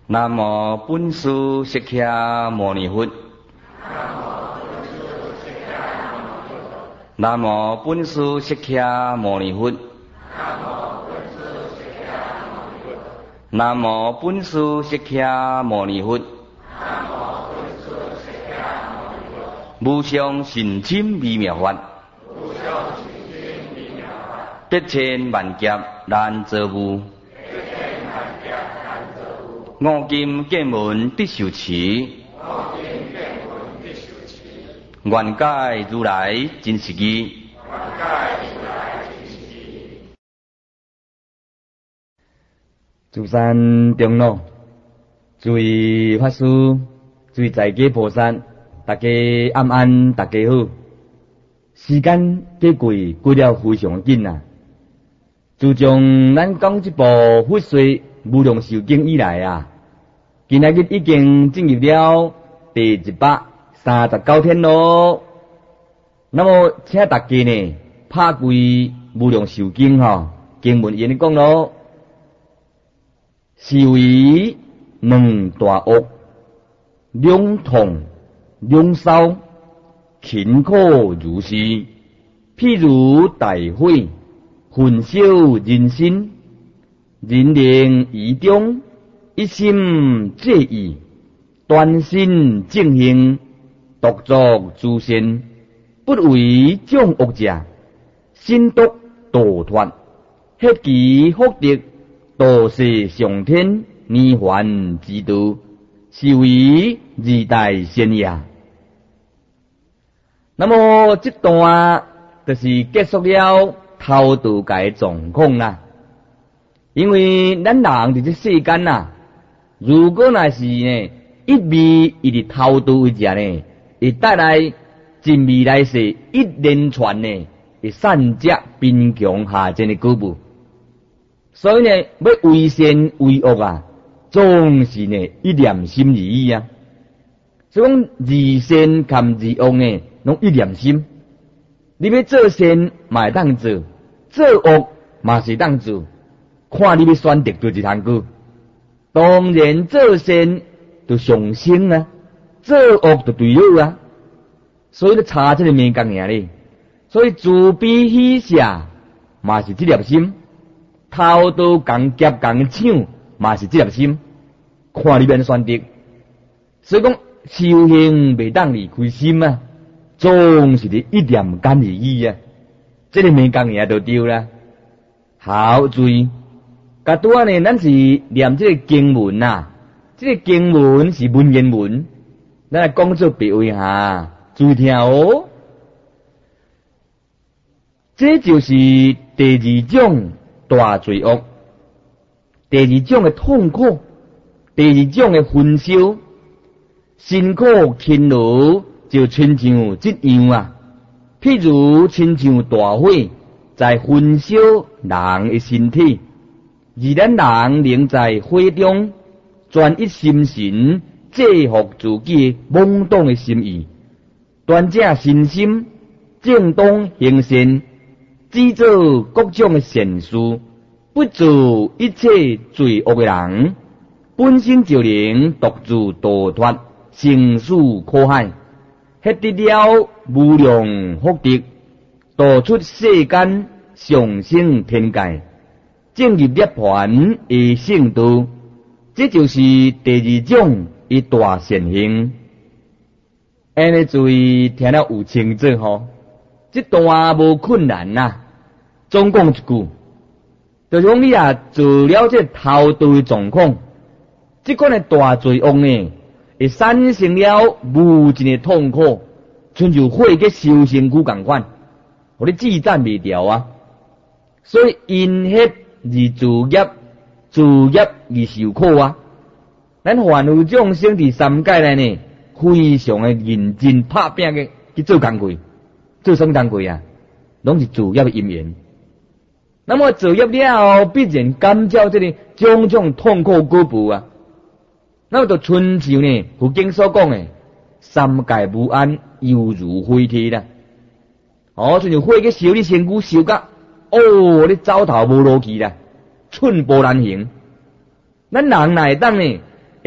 南无本师释迦牟尼佛。南无本师释迦牟尼佛。南无本师释迦牟尼佛。无上甚深微妙法，得千万劫难遭遇。五金见闻必受持，愿解如来真实义。诸山长老，诸位法师，诸位在家菩萨，大家安安，大家好。时间过了非常紧啊！自从咱讲这部《佛说无量寿经》以来啊，今仔日已经进入了第139天咯。那么，请大家呢拍开《无量寿经》经文言讲咯，是为两大恶，两痛两骚，勤苦如是。譬如大火，焚烧人心，人灵疑中，一心介意，专心正行，独作诸善，不为众恶者，心得度脱，迄其福德，度世上天，涅槃之道，是为二大善也。那么这段就是结束了偷渡界状况啦。因为咱人伫这世间啊，如果若是呢一味一直偷渡为者呢，会带来真未来世一连串呢会善恶贫穷下贱的果报。所以呢，要为善为恶啊，总是呢一念心而已啊。所以讲二善及二恶呢，拢一念心。你要做善嘛会当做，做恶嘛是当做，看你要选择对一项句。当然做善就上升啊，做恶就对了啊。所以咧差这个面讲尔咧。所以自悲喜舍嘛是这粒心，偷盗共劫共抢嘛是这粒心，看你要选择。所以讲修行袂当离开心啊。总是咧一念间而已啊，这个没讲也就对啦。好，注意，甲拄仔呢，咱是念这个经文啊，这个经文是文言文，咱来讲做别位哈，注意听哦。这就是第二种大罪恶，第二种的痛苦，第二种的焚烧，辛苦勤劳。就亲像这样啊，譬如亲像大火在焚烧人的身体，而咱人仍在火中专一心神，制服自己懵懂的心意，端正身心，正当行善，只做各种的善事，不做一切罪恶的人，本身就能独自度脱生死苦海。迄得了无量福德，度出世间上升天界，进入涅槃的圣道，这就是第二种一大善行。安尼注意听了有清楚吼，这段无困难呐。总讲一句，就是讲你啊做了这偷盗的状况，这款的大罪恶呢，会产生了无尽的痛苦，亲像火嘅烧身躯共款，互你自斩未掉啊！所以因迄而自业，自业而受苦啊！咱凡夫众生伫三界内呢，非常的认真拍拼嘅去做工课，做什么工课啊？拢是自业的因缘。那么自业了后，必然感召这个种种痛苦果报啊！那么就亲像呢，佛经所讲的，三界无安，犹如火体啦。亲像火去烧你身躯，烧甲你走头无路去啦，寸步难行。咱人哪会当呢？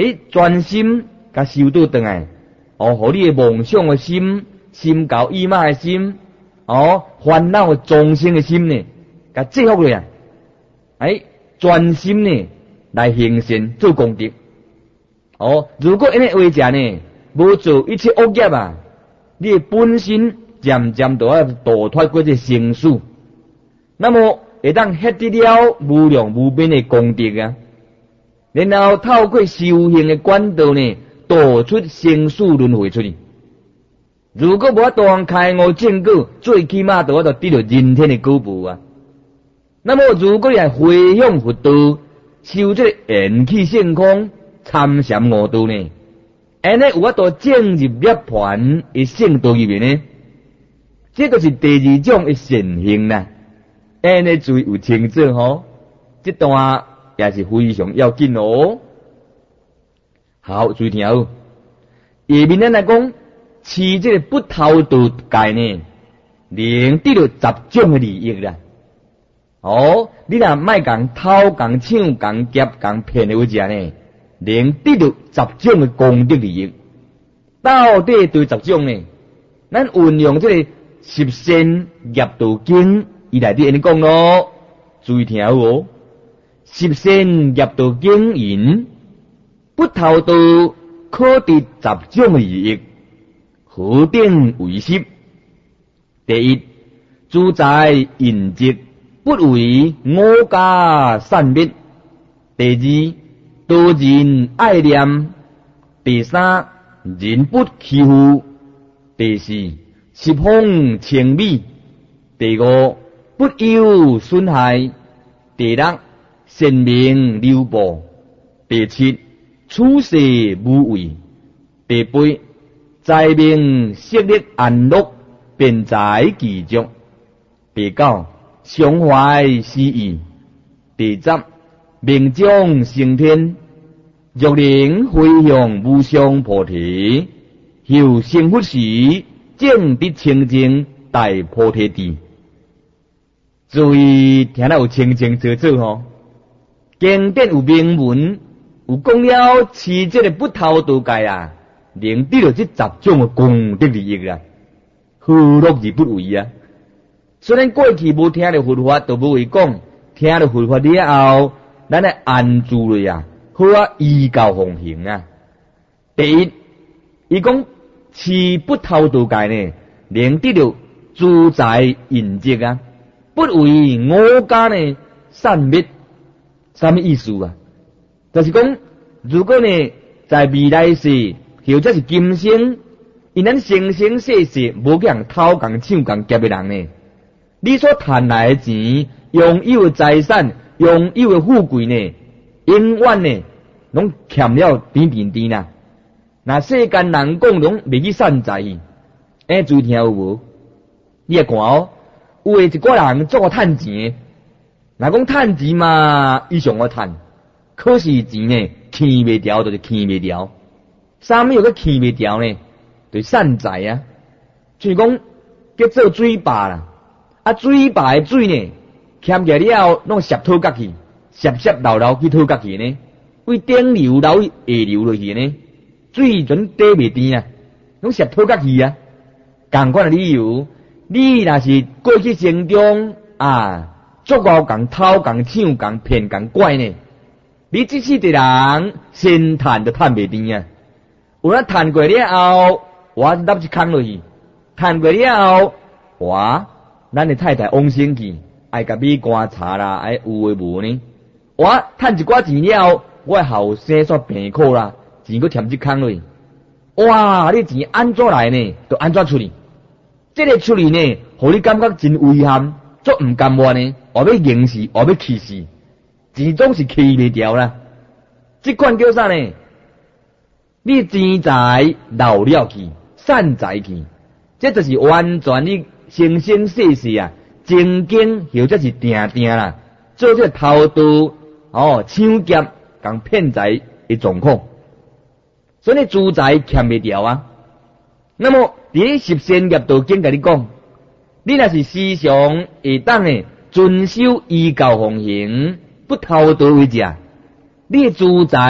专心甲修倒转来，互你的梦想的心、心高意马的心、烦恼的众生的心呢，甲制服了啊！专心呢来行善做功德。如果因为为者呢，无做一切恶业啊，你的本身渐渐就要堕脱过这生死，那么会当获得了无量无边的功德啊。然后透过修行的管道呢，导出生死轮回出去。如果无法度开悟正果，最起码都要得到人天的果报啊。那么如果你系回向佛道，修这个缘起性空参禅悟道呢，安尼有法度进入涅槃的圣道里面呢，这就是第二种的善行啦。安尼注意有清楚吼，这段也是非常要紧哦。好，注意听好。下面咱来讲，持这个不偷盗戒呢，能得到10种的利益啦。你若卖讲偷、讲抢、讲劫、讲骗的有者呢，能得到10种的功德利益。到底对10种呢？咱运用这个十善业道经，伊内底安尼讲咯，注意听好哦。十善业道经言，不偷盗可得10种利益，何等为十？第一，自在隐疾，不为我家散灭。第二，多人爱念。第三，人不欺负。第四，十方清美。第五，不有损害。第六，善名流布。第七，处世无畏。第八，财命色力安乐，便在其中。第九，常怀诗意。第十，命中升天。若能回向无上菩提，后成佛时，正得清净大菩提地。注意听得有清清楚楚吼。经典有明文，有讲了持这个不偷盗戒啊，能得到这10种的功德利益啊，何乐而不为啊？虽然过去无听到佛法，都无会讲，听到佛法了后，咱来安住了啊，好啊，依教奉行啊。第一，伊讲持不偷盗戒呢，能得到自在隐疾啊，不为我家呢散灭。什么意思啊？就是讲，如果呢在未来世，或者是今生，因咱生生世世无去人偷、共抢、共劫的人呢，你所赚来的钱、拥有的财产、拥有的富贵呢，永远呢拢欠了甜啦。那世间人讲拢未去散财去，注意听有无？你也看哦，有的一寡人做趁钱。若讲趁钱嘛，伊上好趁，可是钱呢，欠袂掉就是欠袂掉。啥物又个欠袂掉呢？就是散财啊。就是讲叫做水坝啦，水坝的水呢，欠起来了，拢涉讨角去，涉流去讨角去呢，为顶流流下流落去呢，水准底袂甜啊，拢涉讨角去啊。同款的理由，你若是过去生中足够共偷、共抢、共骗、共拐呢？你这世的人先赚就赚袂甜啊！有咱赚过了后，我立一空落去，赚过了后，咱的太太往生去，爱甲米干茶啦，爱有诶无呢？我赚一寡钱了，我后生煞病苦啦，钱佫添一空落去。你钱安怎来呢？就安怎处理？这个处理呢，互你感觉真遗憾。足唔甘愿呢，要刑事，要气死，钱总是气袂掉啦。这款叫啥呢？你钱财流了去，散财去，这就是完全你生生世世正经或者是定啦，做这偷盗、抢劫、共骗财的状况，所以资财欠袂掉啊。那么伫十善业道经甲你讲。你若是时常会当呢遵守依教奉行，不偷盗为者，你的资财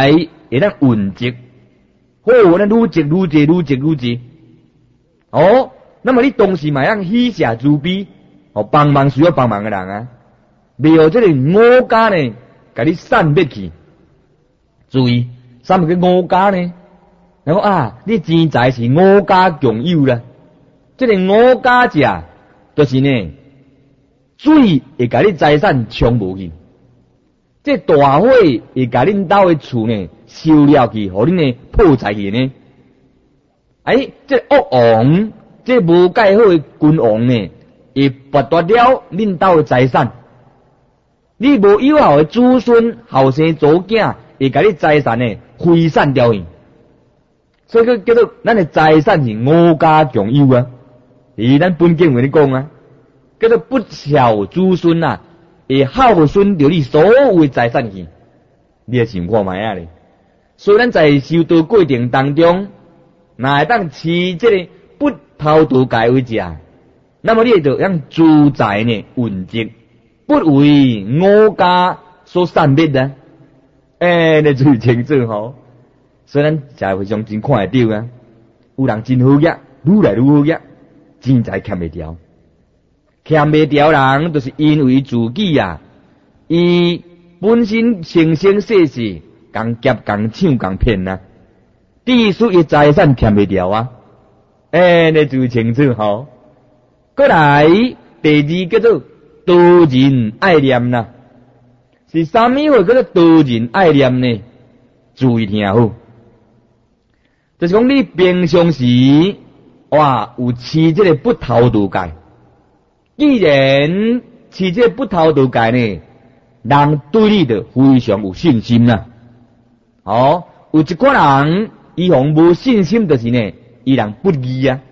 会当运积，好，咱愈积愈济，愈积愈济。哦，那么你同时嘛让喜舍慈悲，哦，帮忙需要帮忙的人啊，未有这个我家呢，给你散灭去。注意，什么叫我家呢？然后啊，你钱财是我家共有啦，这个我家者，就是呢，水会甲你财产冲无去，这大火会甲恁兜的厝呢烧了去，互恁呢破财去呢。这恶王，这无盖好的君王呢，会剥夺了恁兜的财产。你无友好的子孙、后生祖囝，会甲你财产呢挥散掉去。所以佢叫做咱的财产是我家共有啊。以咱本经为你讲啊，叫做不孝子孙啊，会孝顺着你所有的财产去。你也想看卖啊咧。所以咱在修道过程当中，若会当持这个不偷盗戒为者，那么你就让主财呢运积，不为我家所散灭啊。你最清楚吼。所以咱才非常真看会到啊，有人真好业，愈来愈好业，钱财欠袂掉，欠袂掉人，就是因为自己啊，伊本身生生世世共劫共抢共骗啊，第数伊财产欠袂掉啊，你最清楚吼。过来第二叫做道人爱念啦，是啥物话叫做道人爱念呢？注意听好。就是讲你平常时哇有持这个不偷盗戒，既然持这个不偷盗戒呢，人对你就非常有信心啦。有一寡人伊红无信心，就是呢，伊人不义啊。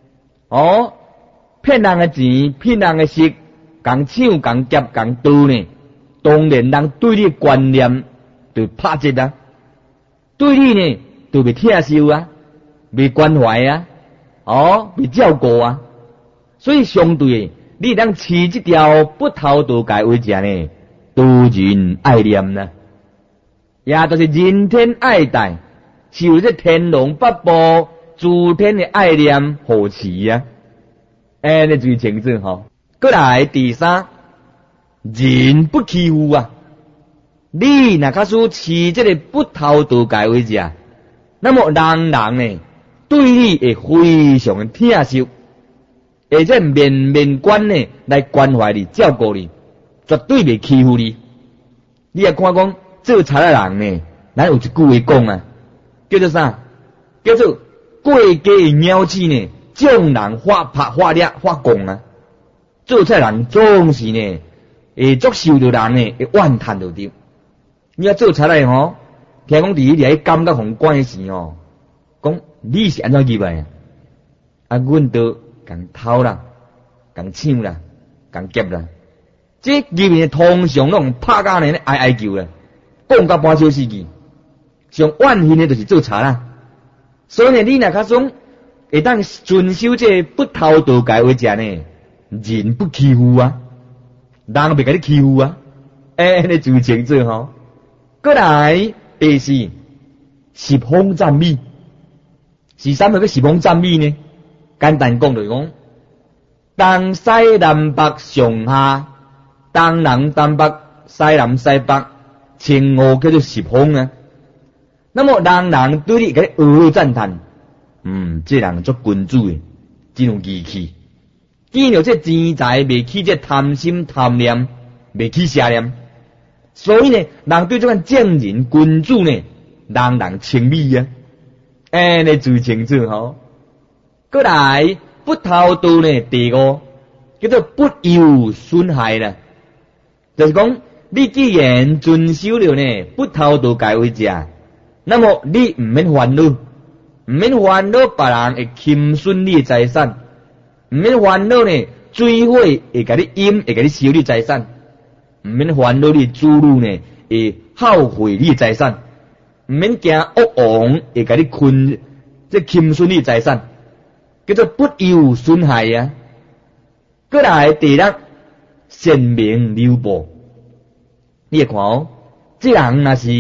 骗人的钱，骗人的色，共抢共劫共盗呢，当然人对你的观念就拍折啊，对你呢就袂疼惜啊，袂关怀啊，袂照顾啊。所以相对你当持这条不偷盗戒为者呢，道人爱念啦，也就是人天爱戴，受这天龙八部诸天的爱念护持啊。你最清楚吼。过来第三，人不欺负啊。你若假使持这个不偷盗戒为者，那么人呢对你会非常的疼惜，而且面面观呢来关怀你、照顾你，绝对袂欺负你。你也看讲做贼的人呢，咱有一句话讲啊，叫做啥？叫做过家的鸟鼠呢，将人发拍、发掠、发讲啊。做贼人总是呢会足受着人呢会怨叹着着。你要做贼来吼，听讲伫迄感觉互关时吼，讲你是安怎入来啊？阮都共偷啦，共抢啦，共劫啦。这入面通常拢拍甲呢哀哀叫啦，讲到半小时去。上怨恨的就是做贼啦。所以呢，你若假种会当遵守这不偷盗戒为者呢，人不欺负啊，人袂甲你欺负啊。你最清楚吼。过来第四，十方赞美。是啥物叫十方赞美呢？简单讲就是讲，东西南北上下，东南东北，西南西北，前后叫做十方啊。那么人对你给你赞叹，这人做君主的，真有义气。见到这钱财未起这贪心贪念，未起邪念，所以呢，人对这款正人君主呢，人称美啊。你最清楚吼。过来不偷盗呢，第五叫做不有损害啦，就是讲你既然遵守了呢不偷盗戒为者，那么你唔免烦恼，唔免烦恼别人会侵损你的财产，唔免烦恼呢水火会甲你淹，会甲你烧你财产，唔免烦恼你子女呢会耗费你财产，唔免惊恶王会甲你困，这侵损你财产，叫做不有损害啊。过来第六，贤明流布。你会看这人若是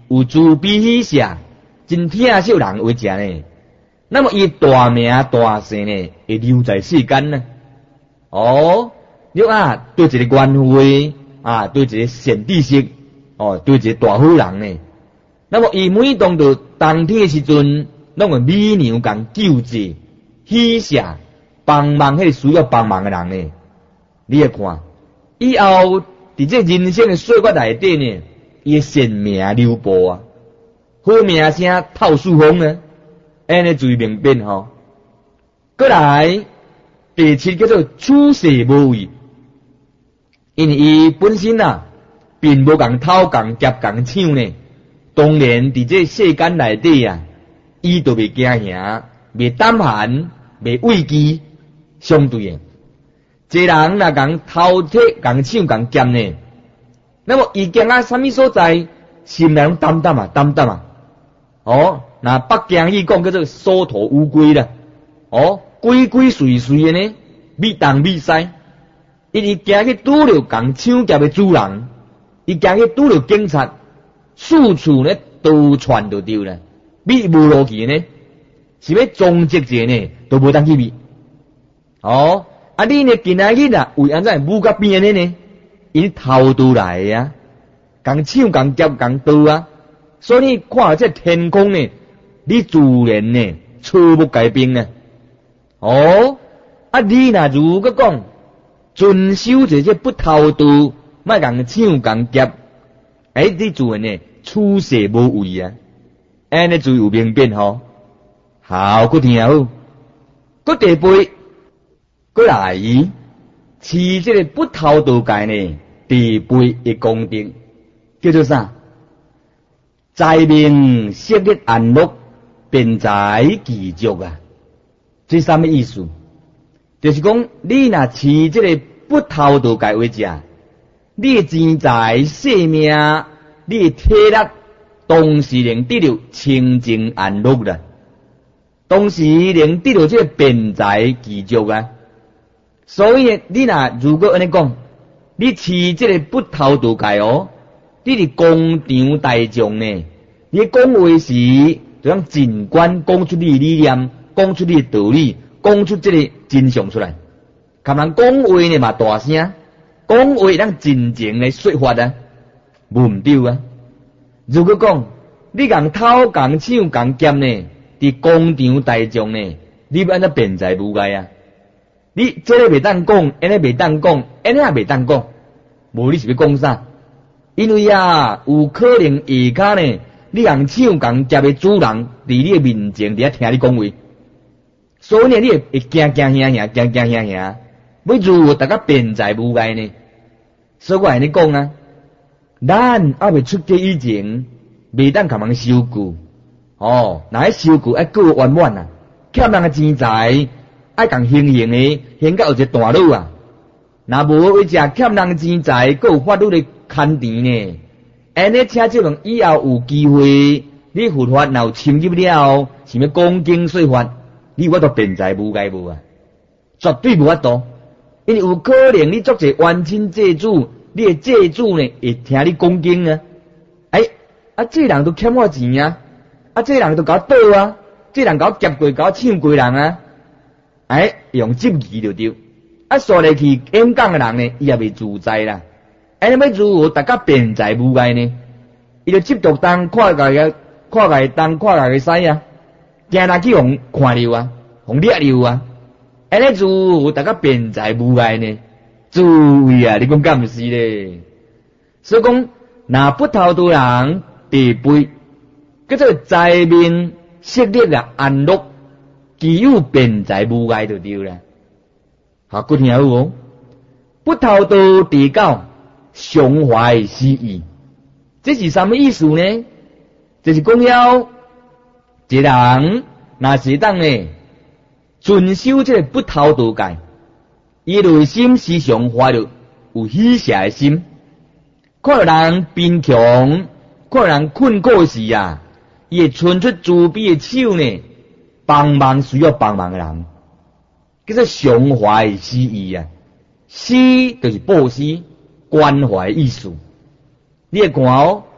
有慈悲喜舍，真疼惜人为食呢。那么伊大名大姓呢，会留在世间呢。哦，你啊，对一个冤会啊，对一个善知识，哦，对一个大好人呢。那么伊每当到冬天的时阵，拢会美娘共救济、喜舍、帮忙迄个需要帮忙的人呢。你会看，以后伫这人生的岁月内底呢，伊的善名留步啊，好名声透四方呢，安尼最明辨吼。过来第七叫做处世无畏，因为伊本身啊，并无共偷共劫共抢呢。当然伫这世间内底啊，伊都袂惊吓，袂胆寒，袂畏惧，相对的。一人若共偷摕、共抢、共劫呢，那么伊惊啊，什么所在，心内拢担担啊。哦，那北京语讲叫做缩头乌龟啦。哦，鬼鬼祟祟的呢，咪东咪西，因为惊去拄着共抢劫的主人，伊惊去拄着警察，四处呢都传就对啦，咪无路去呢，是要终结者呢，都无当去咪。哦。啊！你呢？今仔日啊，为安怎武甲边的呢？因偷渡来的啊，共抢、共劫、共盗啊，所以看这天空呢，你自然呢，触目改变呢。哦，啊！你若如果讲遵守这些不偷渡，莫共抢、共劫，你自然呢，处世无畏啊，安尼最有明辨吼。好，佮听好，佮第八。过来，持这个不偷盗戒呢，第八的功德叫做啥？财命色力安乐，便财具足啊！这什么意思？就是讲，你若持这个不偷盗戒为食，你的钱财、性命、你的体力，同时能得到清净安乐啦。同时能得到这个便财具足啊！所以你若如果安尼讲，你持这个不偷盗戒哦，你伫公场大众呢，你讲话时就通尽管讲出你的理念，讲出你的道理，讲出这个真相出来。他人讲话呢嘛大声，讲话通真情的说法啊，无毋对啊。如果讲你共偷共抢共劫呢，伫公场大众呢，你要安怎辩才无碍啊？你这个袂当讲，安尼袂当讲，安尼也袂当讲，无你是要讲啥？因为啊，有可能下骹呢，你共抢共劫的主人伫你的面前伫遐听你讲话，所以呢，你会惊吓，要如何大家辩才无碍呢？所以我安尼讲啊，咱还未出家以前，袂当甲人收据，哦，若迄收据爱过圆满啊，欠人的钱财。爱共行的，行到有一个段落啊！若无为食欠人钱财，阁有法律的牵钱呢？安尼请这人以后有机会，你佛法若有深入了，想要讲经说法，你有法度辩才无碍无啊？绝对无法度，因为有可能你作者冤亲债主，你的债主呢会听你讲经啊！这人都欠我钱啊！这人都甲我倒啊！这人甲我劫过，甲我抢过人啊！用执义就对。说来去演讲的人呢，伊也未自在啦。要如何大家辩才无碍呢？伊就执着当看家个使啊，惊人去互看着啊，互掠着啊。如何大家辩才无碍呢？注意啊，你讲敢毋是咧？所以讲，若不偷盗人第八，叫做财命色力啊安乐。具有辩才无碍就对了。好，good听好哦。不偷盗第九，常怀私意，这是什么意思呢？就是讲了，一人若是当呢遵守这个不偷盗戒，伊内心时常怀着有喜舍的心，看到人贫穷，看到人困苦时啊，伊会伸出慈悲的手呢。帮忙需要帮忙的人，叫做常怀私意啊。私就是布施、关怀意思。你会看哦，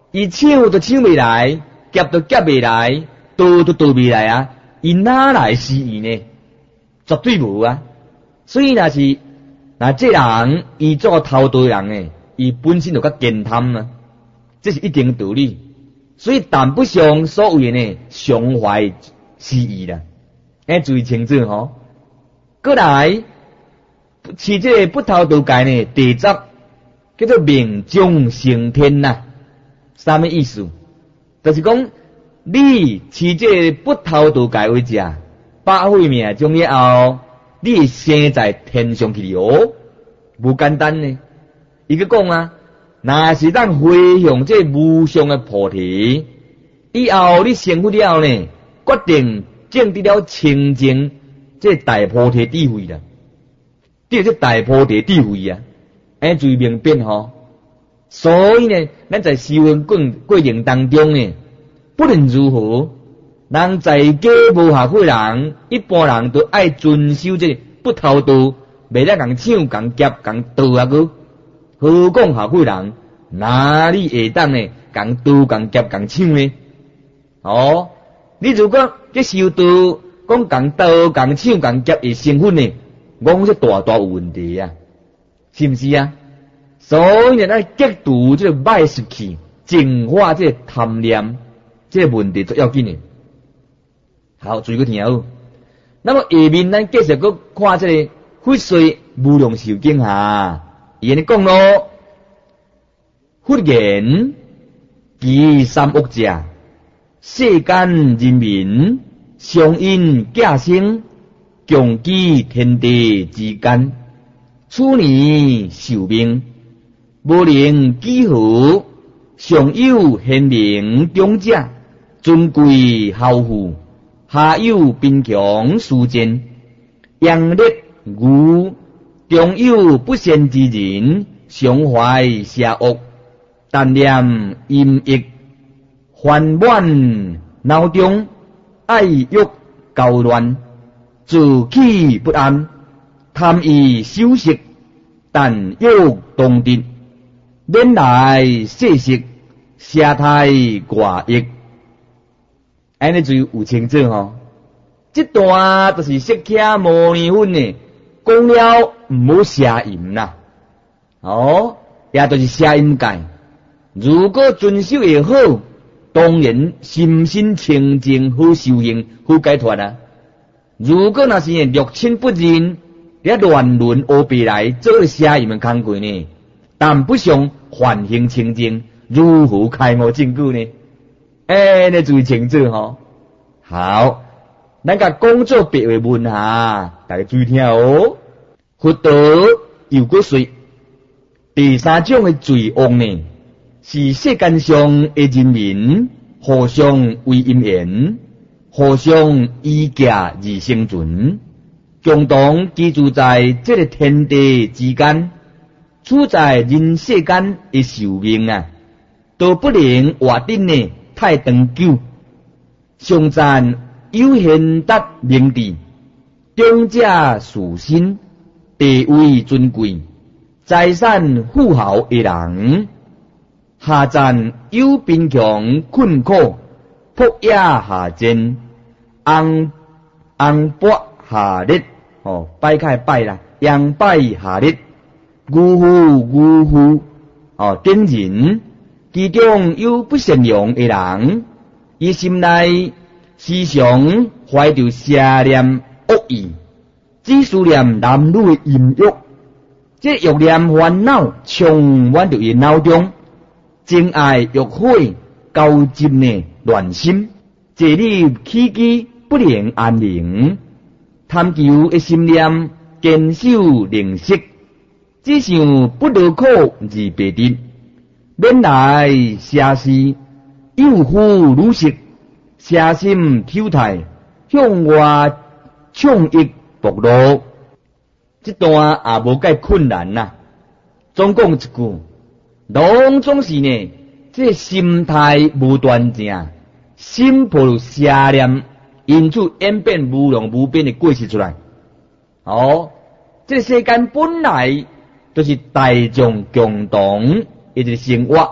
伊抢都抢袂来，夹都夹袂来，倒都倒袂来啊！伊哪来死伊呢？绝对无啊！所以若这人伊做偷盗人诶，伊本身就较健贪啊，这是一定道理。所以谈不上所谓呢常怀私意啦，注意清楚吼。过来，持这个不偷盗戒呢，第十叫做命中升天呐。啥物意思？就是讲你持这个不偷盗戒为者，百岁命中了后，你升在天上去了，无简单呢。伊个讲啊。若是咱回向这无上的菩提，以后你成佛了呢，决定证得了清净这大菩提智慧啦，这是大菩提智慧啊，注意明辨吼。所以呢，咱在修行过程当中呢，不论如何，人在家无下悔人，一般人都爱遵守这不偷盗，袂得共抢、共夹、共盗啊个。何况下悔人，哪里会当呢？共盗、共夹、共抢呢？哦，你如果这修道讲共盗、共抢、共夹会成分呢，讲这大大有问题啊，是不是啊？所以呢，咱激除这个歹习气，净化这个贪念，这个问题最要紧的。好，注意个听好。那么下面咱继续个看这个佛说无量寿经哈。伊安尼讲咯，佛言其三恶者，世间人民相因假生，共居天地之间，处年寿命，无能几何，上有贤明中者，尊贵孝父，下有贫穷疏贱，阳烈愚。中有不善之人，常怀邪恶，但念阴翳，烦满脑中，爱欲交乱，自气不安，贪欲修习，但欲动敌，免来世食，邪态寡欲。安尼就有清楚吼，这段就是释迦牟尼佛呢。讲了唔好邪淫啦，也就是邪淫戒。如果遵守会好，当然心身清净，好修行，好解脱啊。如果那是六亲不认，也乱伦乌白来做邪淫的工作呢，谈不上梵行清净，如何开悟证据呢？你注意清楚吼。好。咱甲讲做别话问下，大家注意听哦。佛道又搁说，第三种的罪恶呢，是世间上的人民互相为因缘，互相依架而生存，共同居住在这个天地之间，处在人世间的寿命啊，都不能活得呢太长久。上赞有贤达明智，中者殊心，地位尊贵，财产富豪的人；下赞有贫穷困苦，仆野下贱，昂薄下劣，摆开摆啦，扬摆下劣，愚夫，等人，其中有不善良的人，伊心内时常怀着邪念恶意，只思念男女的淫欲，这欲念烦恼充满着伊脑中，情爱欲火交集呢乱心，坐立起居不能安宁，贪求的心念坚守灵识，只想不得苦而别得，免来邪事，有苦如食，邪心挑汰，向外创意薄弱。这段也无介困难呐。总讲一句，拢总是呢，这心态无端正，心抱有邪念，因此演变无量无边的过失出来。这世间本来就是大众共同一个生活，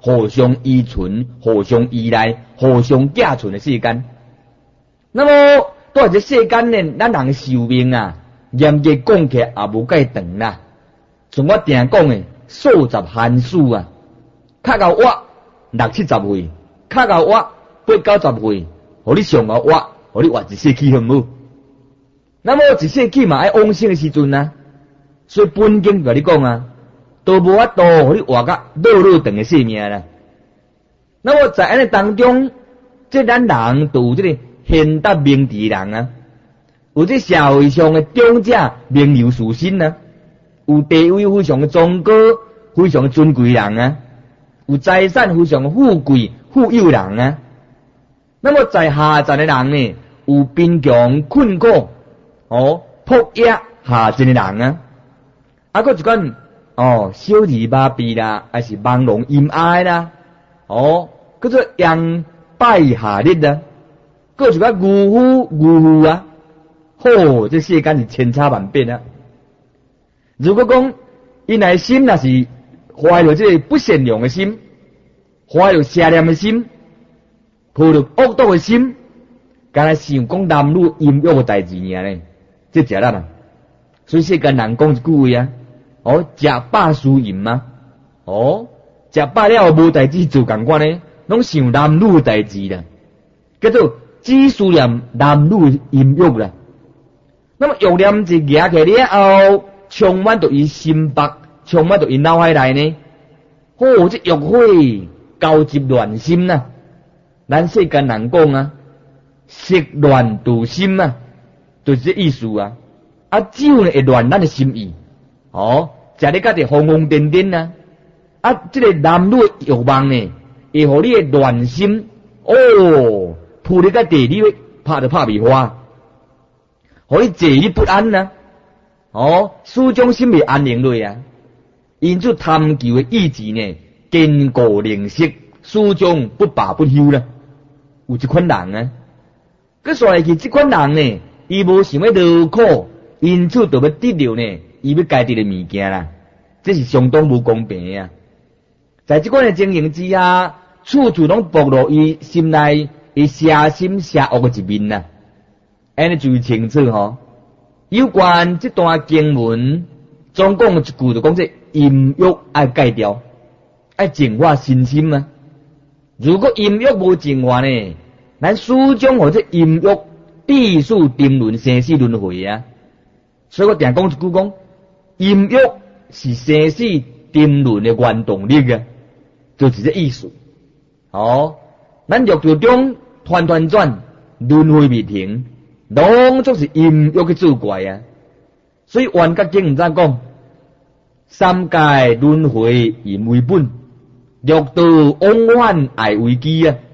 互相依存、互相依赖、互相寄存的世间。那么在这世间呢，咱人寿命啊，严格讲起也无介长啦。像我定讲的，数十寒暑啊，较到我60-70岁，较到我80-90岁，互你上到我，互你活一世纪好唔好？那么一世纪嘛爱往生的时阵啊，所以本经甲你讲啊，都无法度互你活甲老长的生命啦。那么在安尼当中，这咱人都有这个贤达明智人啊，有这社会上的长者名流士绅啊，有地位非常的崇高、非常的尊贵人啊，有财产非常的富贵、富有人啊。那么在下层的人呢，有贫穷困苦、仆役下层的人啊，还有一款小儿麻痹啦，还是朦胧阴哀啦，叫做阳拜下日啦，还有一款愚妇啊，这世间是千差万变啊。如果讲因内心若是怀着这个不善良的心，怀着邪念的心，抱着恶毒的心，敢若想讲男女淫欲的代志尔呢，这食咱啊。所以世间人讲一句话啊，食饱思淫嘛，食饱了无代志做共款呢，拢想男女的代志啦，叫做只思念男女的淫欲啦。那么欲念一举起了后，充满到伊心腹，充满到伊脑海内呢，这欲火交集乱心啊。咱世间人讲啊，色乱度心啊，就是这意思啊。酒呢会乱咱的心意，食咧甲伫疯疯癫癫啊。这个男女欲望呢，会互你的乱心，扑咧甲地，你拍就拍袂花，互你坐你不安啊。思中心未安宁落啊。因此贪求的意志呢，坚固凝实，思中不罢不休啦。有一款人啊，佮说来去这款人呢，伊无想要劳苦，因此就要得到呢，伊要该得的物件啦。这是相当无公平的啊！在这款的情形之下，处处拢暴露伊心内伊邪心邪恶的一面啦。安尼注意清楚吼。有关这段经文，总共一句就讲这淫欲爱戒掉，爱净化身心啊。如果淫欲无净化呢，咱始终互这淫欲必须沉沦生死轮回啊。所以我定讲一句讲，淫欲是生死沉沦的原动力啊，就是这意思。咱欲途中团团转，轮回未停，拢总是淫欲去作怪啊。所以原觉经毋知讲，三界轮回淫为本，六道往返爱为基啊。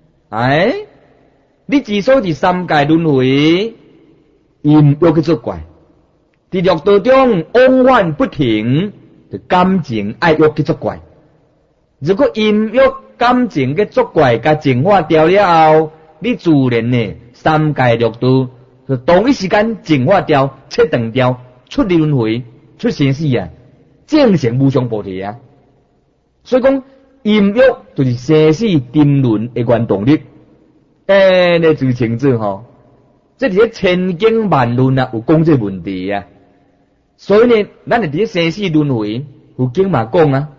你之所以三界轮回淫欲去作怪，伫六道中往返不停，就感情爱欲去作怪。如果淫欲感情嘅作怪甲净化掉了后，你自然呢三界六道就同一时间净化掉、切断掉，出轮回、出生死啊，正成无上菩提啊。所以讲淫欲就是生死沉沦的原动力。你最清楚吼，这伫千经万论啊有讲这问题啊。所以呢，咱伫生死轮回有经嘛讲啊，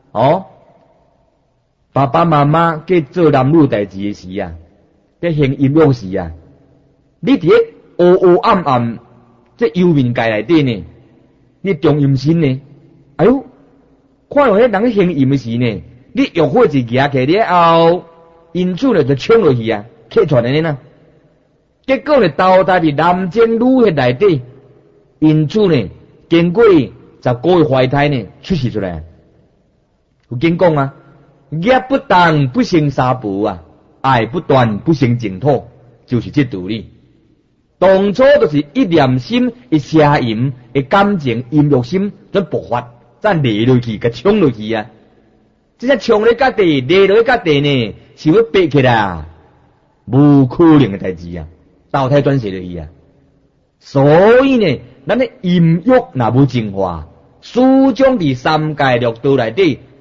爸爸妈妈去做男女代志的时啊，在行淫欲时啊，你伫黑黑暗暗这幽冥界内底呢，你中阴身呢，看到迄人行淫的时呢，你欲火一举起了后，因此呢就冲落去啊，客串的呢，结果呢投胎伫男精女的内底，因此呢经过10个月怀胎呢出世出来。有经讲啊，业不当不生杀父啊，爱不断不生净土，就是这道理。当初就是一念心、一邪淫、一感情、淫欲心，再爆发，再勒落去，甲冲落去啊！这些冲咧甲地，勒落去甲地呢，是要逼起来，无可能的代志啊！投胎转世落去啊！所以呢，咱的淫欲若无净化，始终伫三界六道内底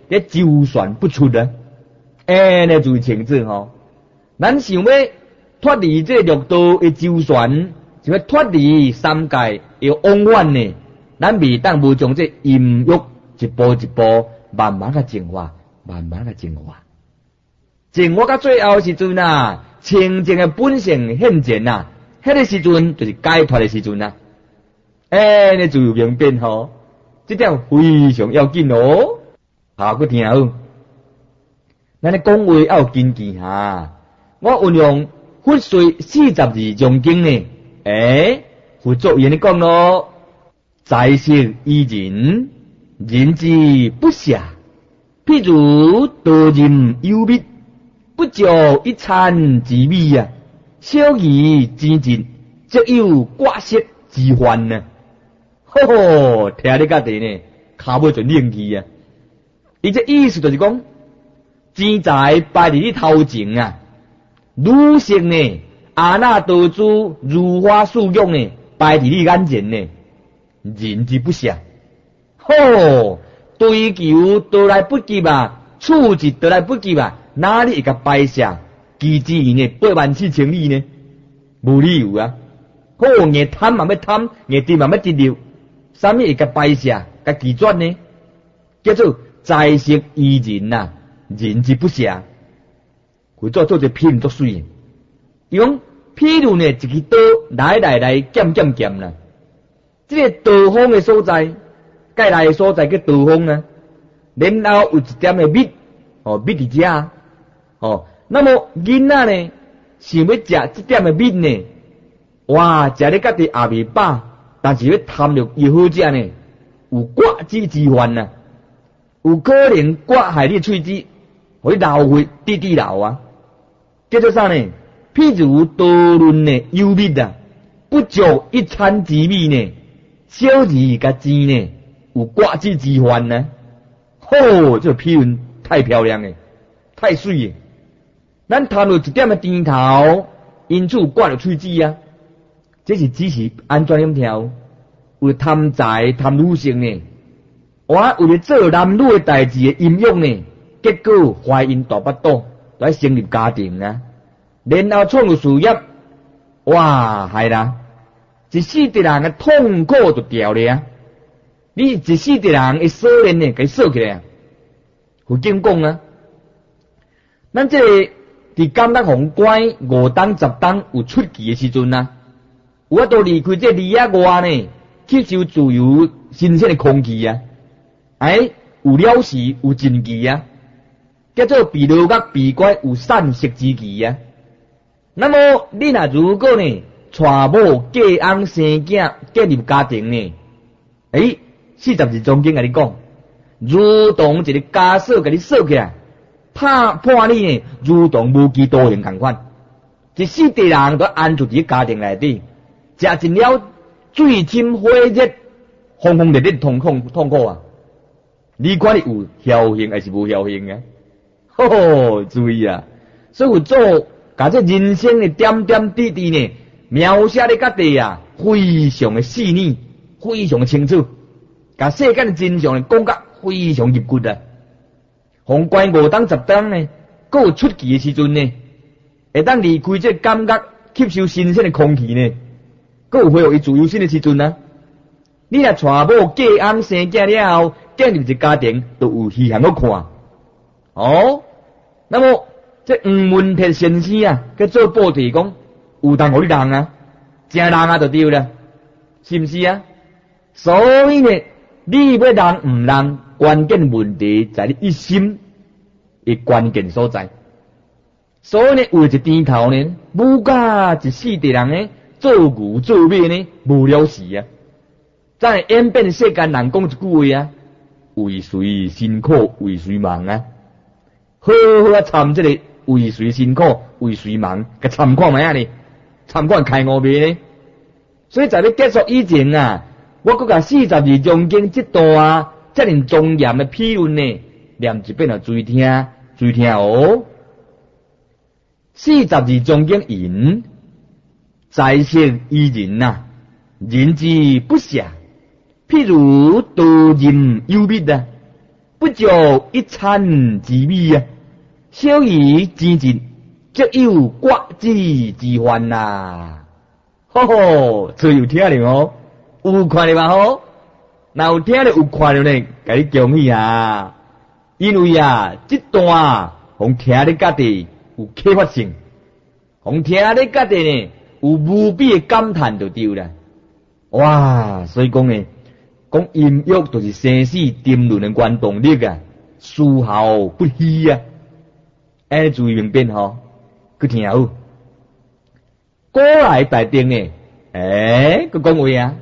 咧周旋不出啊，呢就是情字吼。咱想要脱离这六道的周旋，想要脱离三界的往返呢，咱未当无将这淫欲一步一步慢慢个净化，慢慢个净化。净化到最后时阵啊，清净的本性现前啊，迄个时阵就是解脱的时阵啊。呢就有明变吼，这点非常要紧哦。好，去听好。咱咧讲话要有根基哈。我运用佛说42章经呢，佛作言咧讲咯，在色依人，人之不暇。譬如多任幽密，不足一餐之米啊，小鱼之质，则有挂色之患啊。吼吼，听你家己呢，骹尾就冷气啊！伊这意思就是讲，钱财摆伫你头前啊，女性呢，阿那多珠如花似玉呢，摆伫你眼前呢，人之不暇。吼，追求都来不及啊，处置都来不及啊，哪里会甲摆下？其之以呢84000里呢？无理由啊！好，硬贪嘛要贪，硬得嘛要得了。啥物会甲摆下，甲拒绝呢？叫做在色依人呐，人之不暇。会做一品作水，伊讲譬如呢，一支刀来剑啦。这个刀锋的所在，介来的所在叫刀锋啊。然后有一点的蜜，蜜伫遮，那么囡仔呢，想要食这点的蜜呢，哇，食咧家己也未饱。但是要贪着越好食呢，有挂齿之患啊，有可能挂害你喙齿，互你流血滴滴流啊。叫做啥呢？譬如多论呢幽密啊，不足一餐之米呢，小儿甲钱呢，有挂齿之患呢。吼，这譬论太漂亮了，太水了。咱贪着一点的甜头，因此挂着喙齿啊。这是只是安怎样跳？为贪财贪女性呢？我为了做男女的代志的阴用呢，结果怀孕大腹肚，来成立家庭啊，然后创有事业，哇，害啦！一世的人的痛苦就掉了啊！你一世的人的锁链呢，给锁起来啊！佛经讲啊，咱这个伫甘乐红关5当10当有出奇的时阵啊。我都离开这里啊外呢，吸收自由新鲜的空气啊！有了时有真奇啊，叫做比罗甲比怪有散色之奇啊。那么你若如果呢，娶某嫁翁生囝建立家庭呢，42章经甲你讲，如同一个枷锁甲你锁起来，判你呢，如同无期徒刑同款，一世的人都安住伫家庭内底。食尽了水深火热、轰轰烈烈痛苦啊！你看你有侥幸还是无侥幸啊？吼，注意啊！所以有做把这人生的点点滴滴呢，描写咧家己啊，非常的细腻，非常的清楚，把世间的真相呢讲甲非常入骨啊！宏观5当10当呢，还有出奇的时阵呢，会当离开这感觉，吸收新鲜的空气呢。还有会有伊自由身的时阵啊！你若娶某嫁翁生囝了后，建立一个家庭，都有稀罕好看。那么这黄文铁先生啊，去做报题讲，有当互你人啊，正人啊就对了，是不是啊？所以呢，你要人唔人，关键问题在你一心的关键所在。所以呢，为一点头呢，武家一世的人呢。做牛做马呢，无了时啊！再演变世间人讲一句话啊，为谁辛苦为谁忙啊？好好啊，参这个为谁辛苦为谁忙，甲参看卖啊呢？参看开五味呢？所以在你结束以前啊，我搁甲42章经这段啊，遮尔庄严的批论呢，念一遍啊，注意听哦。42章经引。在色依人呐，人之不暇。譬如多任幽密啊， 不就一餐之米啊，小于之节，则有国之之患呐。吼吼，最有听了哦，有看到嘛吼？若有听到有看到呢，甲你恭喜啊！因为啊，这段互听咧家己有启发性，互听咧家己呢有无比的感叹就对啦。哇，所以讲呢，讲音乐就是生死沉沦的原动力啊，丝毫不虚啊。安尼注意明辨吼，去听好。古来大定呢，佮讲话啊，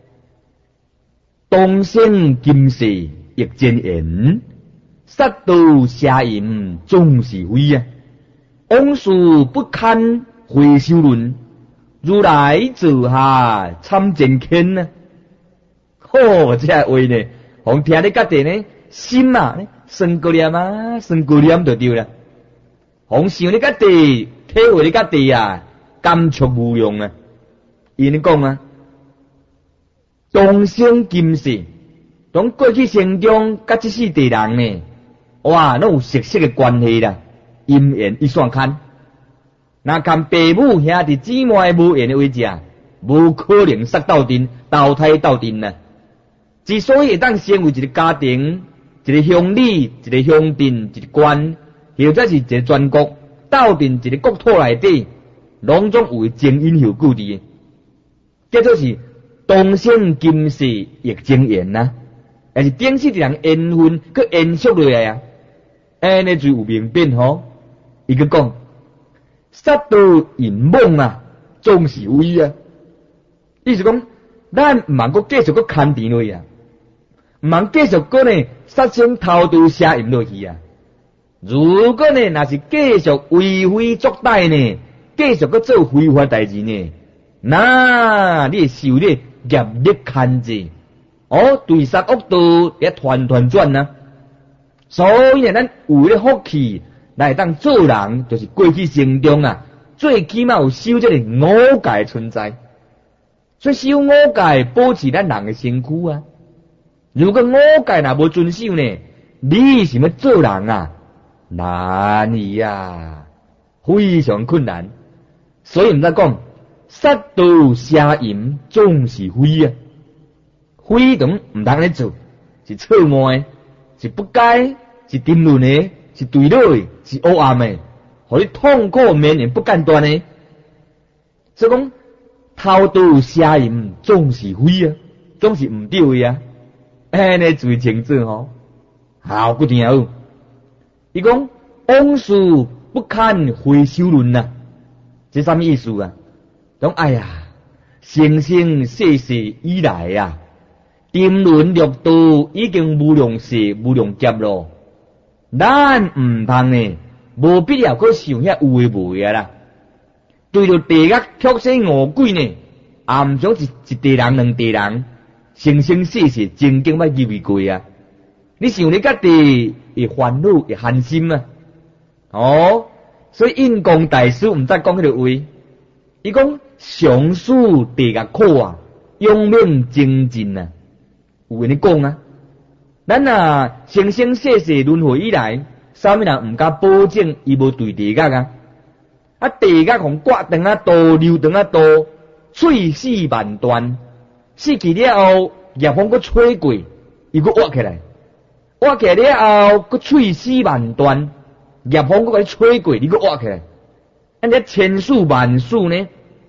东升金世亦真言，杀盗邪淫总是非啊。往事不堪回首论，如来座下参真谦啊。吼，这话呢，互听咧家己呢，心啊，酸过念啊，酸过念就对啦。互想咧家己，体会咧家己啊，感触无用啊。伊咧讲啊，东升今世，从过去生中甲这世地人呢，哇，拢有息息的关系啦。因缘一线牵，若看父母兄弟姊妹无缘的为者，无可能杀斗阵、投胎斗阵啊。之所以会当成为一个家庭、一个乡里、一个乡镇、一个县，或者是一个全国斗阵一个国土内底，拢总有前因后果的。叫做是东升今世亦正缘呐，也是顶世的人缘分去延续落来啊。安尼就有明辨吼。伊个讲，杀盗淫妄啊，总是非啊。意思讲，咱毋通阁继续阁牵甜落去啊，毋通继续阁呢杀生偷盗邪淫落去啊。如果呢，若是继续为非作歹呢，继续阁做非法代志呢，那你会受咧业力牵制，对杀恶道也团团转啊。所以呢，咱有咧福气。来当做人，就是过去生中啊，最起码有修这个五戒存在。所以修五戒保持咱人的身躯啊。如果五戒若无遵守呢，你是要做人啊，难以啊，非常困难。所以毋知讲，杀盗邪淫总是非啊，非等毋通咧做，是错误的，是不该，是沉沦的。是对落的，是黑暗的，互你痛苦绵延不间断的。所以讲，偷盗邪淫总是非啊，总是毋对的啊。安尼最清楚吼。好，不听好。伊讲往事不堪回首论啊，这什么意思啊？讲哎呀，生生世世以来啊，沉沦六道已经无量世无量劫咯。咱毋通呢，无必要去想遐有诶无诶啦。对着地狱畜生恶鬼呢，也毋想一地人两地人，生生世世曾经捌入去过啊。你想你家己会烦恼会寒心啊？所以印光大师毋知讲迄个话，伊讲上师地狱苦啊，永命精进啊，有安尼讲啊。咱啊，生生世世轮回以来，啥物人毋敢保证伊无对地狱啊？啊，地狱互刮断啊刀，流断啊刀，碎尸万段，死去了后，业风佫吹过，伊佫活起来，活起来了后，佫碎尸万段，业风佫甲你吹过，你佫活起来，安尼千数万数呢？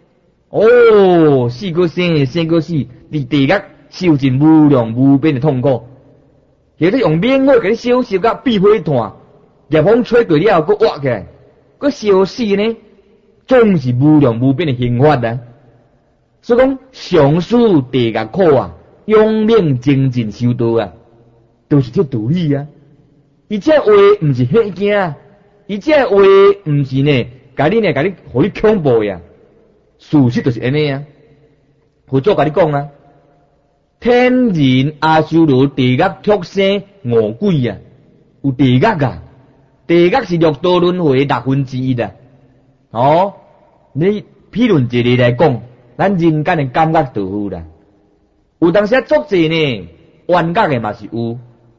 死佫生，生佫死，伫地狱受尽无量无边的痛苦。或者用棉花给你烧烧甲避火炭，夜风吹过了后，佫活起来，佫烧死呢，总是无量无边的刑罚啊！所以讲，上师地狱苦啊，永命精进修道啊，都是这道理啊。伊这话毋是吓惊啊，伊这话毋是呢，甲你，互你恐怖呀。事实就是安尼啊。佛祖甲你讲啊。天人阿修罗地狱畜生恶鬼啊，有地狱啊，地狱是六道轮回6分之一啊。你譬论一例来讲，咱人间的感觉就好啦。有当时作者呢，冤家的嘛是有，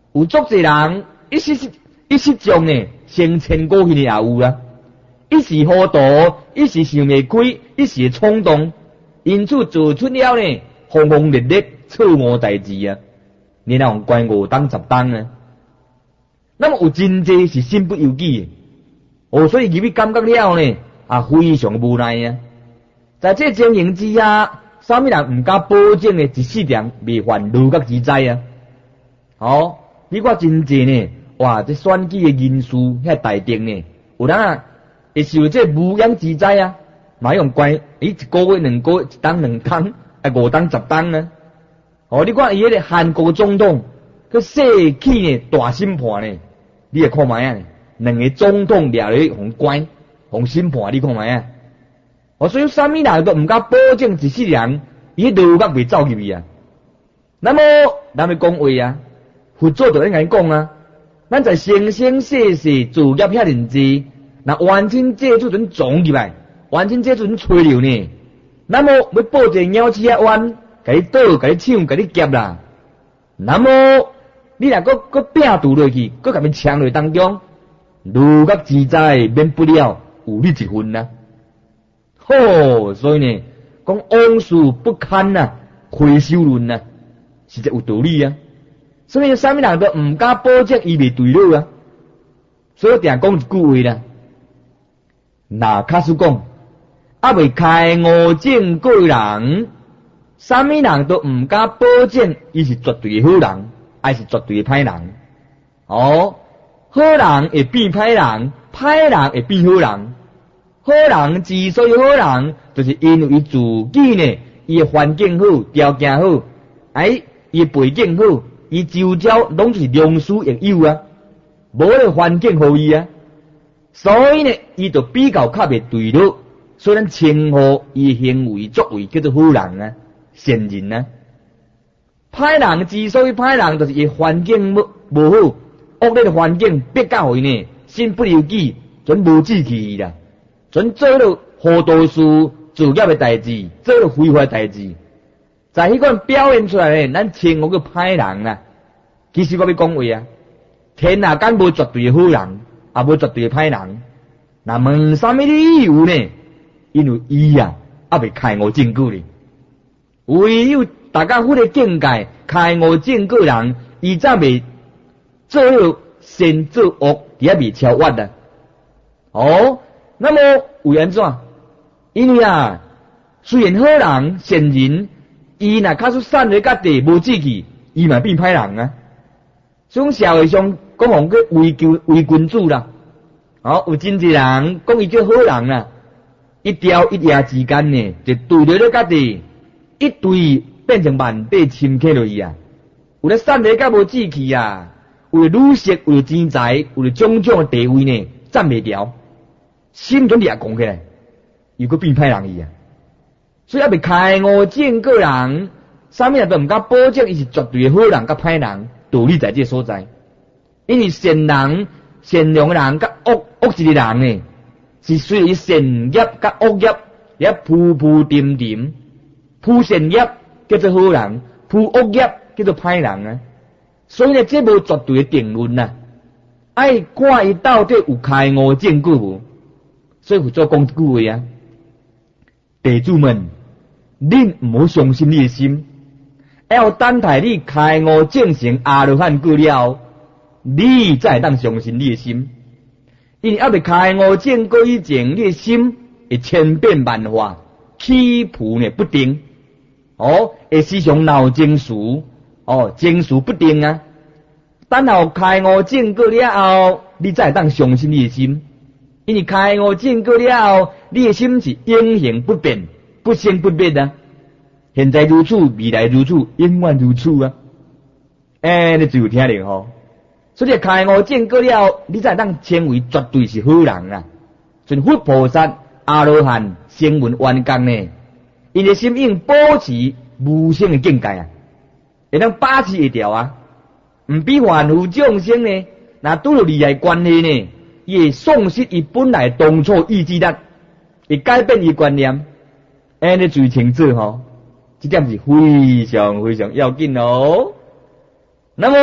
有足侪人一时中呢，升迁过去的也有啦。一时糊涂，一时想袂开，一时冲动，因此做出了呢轰轰烈烈错误代志啊！你那用关5当10当啊？那么有真济是身不由己的，所以入去感觉了呢，非常无奈啊！在这情形之下，啥物人毋敢保证呢？一世人未犯如角之灾啊！你看真济呢，哇！这选举的因素遐大定呢，有人会受这无妄之灾啊！嘛用关一个月、2个月、1当2当，5当10当呢？你看伊迄个韩国总统，佢设起呢大审判呢，你会看卖啊？2个总统掠来互关，互审判，你看卖啊？所以啥物人都毋敢保证一世人，伊如角袂走入去啊。那么咱要讲话啊，佛祖就应该讲啊，咱在生生世世造业遐尼济，那完全这阵撞入来，完全这阵吹流呢。那么要报一个鸟鼠啊弯，甲你倒，甲你抢，甲你夹啦。那么你若搁拼渡落去，搁甲你抢落当中，如角之灾免不了有你一份啊。所以呢，讲往事不堪回首论实在有道理啊。所以啥物人都毋敢保证伊袂对了啊。所以我定讲一句话啦，那假使讲未开悟正果人，啥物人都毋敢保证伊是绝对的好人，还是绝对的歹人。好人会变歹人，歹人会变好人。好人之所以好人，就是因为伊自己呢，伊的环境好，条件好，伊的背景好，伊周遭拢是良师益友啊，无个环境好伊啊，所以呢，伊就比较较袂对了。所以咱称呼伊行为作为叫做好人啊，善人啊。歹人之所以歹人，就是伊环境无好，恶劣的环境逼到伊呢，身不由己，全无志气啦。全做了糊涂事、自业的代志，做了非法的代志，在迄款表现出来呢，咱称呼个歹人啦。其实我要讲话啊，天下间无绝对的好人，也无绝对的歹人。那问啥物理由呢？因为伊未开悟正果哩。唯有大家迄个境界开悟正果人，伊才未做了善做恶，伫遐未超越啊。那么为安怎？因为虽然好人善人，伊若假使散落甲地无志气，伊嘛变歹人啊。所以社会上讲互个为君子啦，有真济人讲伊叫好人啦，一朝一夜之间呢，就对落咧甲地，一对变成万倍深刻落去啊。有咧散落甲无志气为了女色，为了钱财，为了种种的地位呢，占袂掉。心准也讲起来，又个变歹人伊所以未开悟正果人，啥物人都毋敢保证伊是绝对的好人甲歹人，道理在这所在。因为善人、善良的人甲恶质的人呢，是随着善业甲恶业也铺铺点点，铺善业叫做好人，铺恶业叫做歹人啊。所以呢，这无绝对的定论爱看伊到底有开悟正果无。所以佛祖讲一句话弟子们，恁唔好相信你的心，要等待你开悟证成阿罗汉果了，你才当相信你的心。因为未开悟证果以前，你的心会千变万化，起伏呢不定，会时常闹情绪，情绪不定啊。等候开悟证果了后，你才当相信你的心。因为开悟正果了后，你的心是永恒不变、不生不灭啊！现在如此，未来如此，永远如此啊！你只有听到所以开悟正果了后，你才当称为绝对是好人啊！像佛菩萨、阿罗汉、声闻缘觉呢，因的心应保持无生的境界啊，会当把持会掉啊！唔比凡夫众生呢，那拄着利害关系呢？伊会丧失伊本来当初意志力，会改变伊观念，安尼最清楚这点是非常非常要紧那么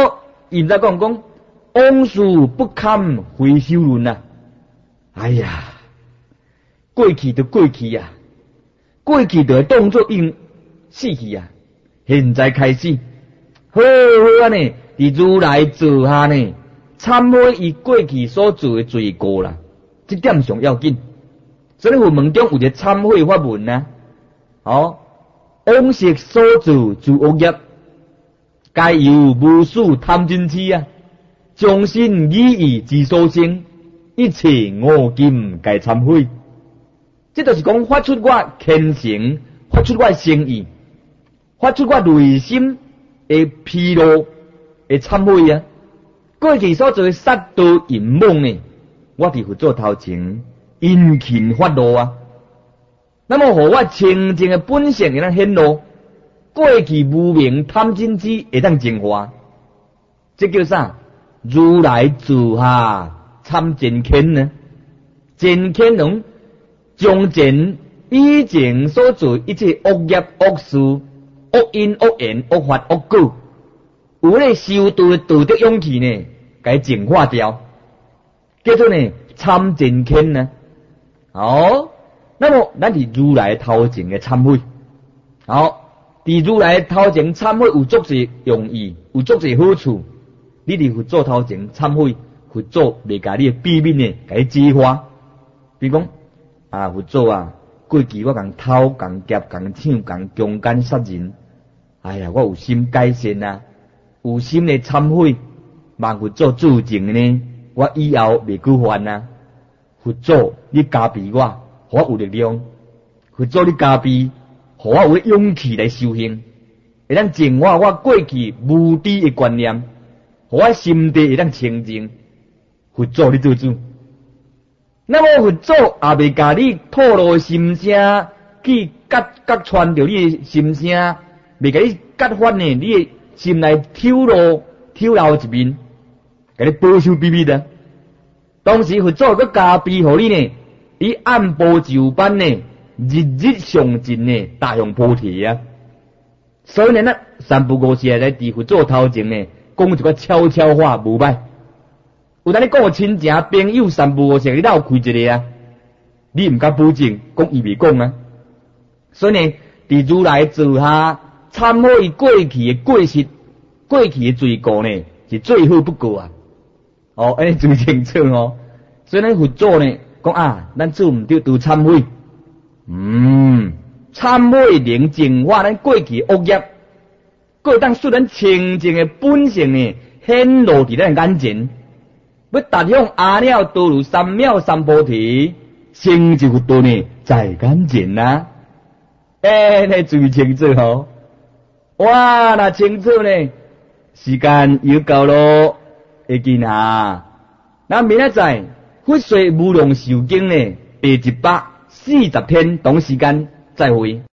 伊毋知讲往事不堪回首论啊！哎呀，过去就过去啊，过去就会当作应死去啊！现在开始，好好啊呢，伫如来座下呢，忏悔伊过去所做的罪过啦，这点上要紧。所以佛门中有一个忏悔法门啊，往昔所做诸恶业，该由无始贪嗔痴啊，将心意意之所生，一切恶尽该忏悔。这就是讲发出我虔诚，发出我诚意，发出我内心的披露的忏悔啊！过去所做的杀盗淫妄呢，我伫佛祖头前殷勤发露啊！那么，互我清净的本性会当显露，过去无明贪嗔痴会当净化，这叫啥？如来座下参真谦呢？真谦能将前以前所做一切恶业、恶事、恶因、恶缘、恶法、恶果，有咧修道的道德勇气呢，该净化掉，叫做呢参真谦呢。那么咱伫如来头前嘅忏悔，伫如来头前忏悔有足侪用意，有足侪好处。你伫佛祖头前忏悔，佛祖袂甲你秘密呢，甲你揭发。比如讲佛祖啊，过去我共偷、共劫、共抢、共强奸杀人，哎呀，我有心改善啊，有心的忏悔，望佛祖注证呢，我以后袂去犯啊。佛祖，你加庇我，互我有力量；佛祖，你加庇，互我有勇气来修行，会当净化我过去无知的观念，互我心地会当清净。佛祖，你做主。那么佛祖也袂甲你吐露心声，去割穿着你的心声，袂甲你割翻呢，你的心内挑露一面，甲你保守秘密的。当时佛祖佮加庇互你呢，以按部就班呢，日日上进呢，大向菩提啊。所以呢，三不五时来伫佛祖头前呢，讲一个悄悄话无歹。有当你讲亲情朋友三不五时，你哪有开一个啊？你毋敢保证，讲伊未讲啊。所以呢，伫如来座下忏悔过去的过失、过去的罪过呢，是最好不过啊。安尼最清楚哦。所以呢，佛祖呢讲咱做毋对，都忏悔。忏悔能净化咱过去恶业，会当使咱清净的本性呢显露伫咱眼前。要达向阿耨多罗三藐三菩提，成就佛道呢，在眼前啊！那最清楚哦。哇，那清楚呢，时间又到咯，会见下。那明仔载佛说无量寿经呢，第140天同时间再会。